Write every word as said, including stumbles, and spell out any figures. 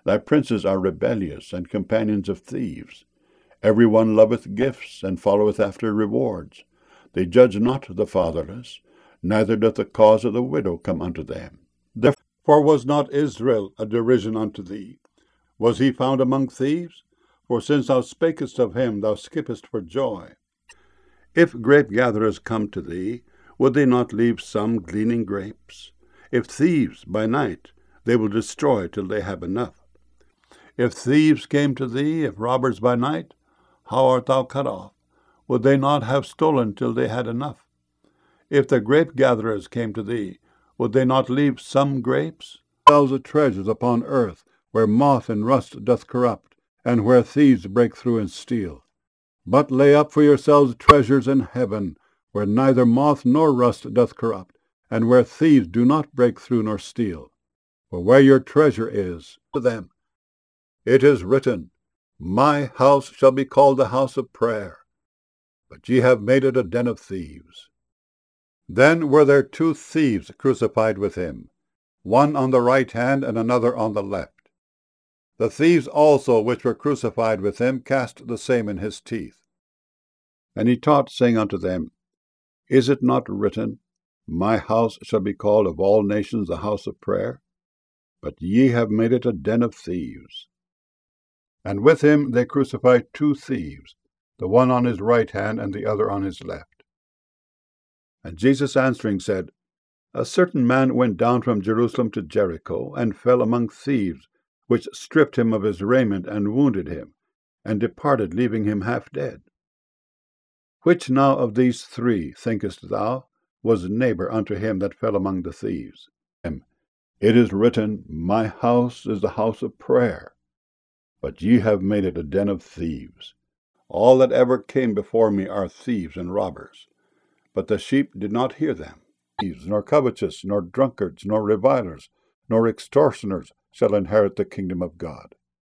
Thy princes are rebellious, and companions of thieves. Every one loveth gifts, and followeth after rewards. They judge not the fatherless, neither doth the cause of the widow come unto them. Therefore was not Israel a derision unto thee? Was he found among thieves? For since thou spakest of him, thou skippest for joy. If grape-gatherers come to thee, would they not leave some gleaning grapes? If thieves by night, they will destroy till they have enough. If thieves came to thee, if robbers by night, how art thou cut off? Would they not have stolen till they had enough? If the grape-gatherers came to thee, would they not leave some grapes? Thousands of treasures upon earth, where moth and rust doth corrupt, and where thieves break through and steal. But lay up for yourselves treasures in heaven, where neither moth nor rust doth corrupt, and where thieves do not break through nor steal. For where your treasure is, to them. It is written, My house shall be called the house of prayer, but ye have made it a den of thieves. Then were there two thieves crucified with him, one on the right hand and another on the left. The thieves also which were crucified with him cast the same in his teeth. And he taught, saying unto them, Is it not written, My house shall be called of all nations the house of prayer? But ye have made it a den of thieves. And with him they crucified two thieves, the one on his right hand and the other on his left. And Jesus answering said, A certain man went down from Jerusalem to Jericho, and fell among thieves, which stripped him of his raiment, and wounded him, and departed, leaving him half dead. Which now of these three, thinkest thou, was neighbor unto him that fell among the thieves? It is written, My house is the house of prayer, but ye have made it a den of thieves. All that ever came before me are thieves and robbers, but the sheep did not hear them. Thieves, nor covetous, nor drunkards, nor revilers, nor extortioners shall inherit the kingdom of God.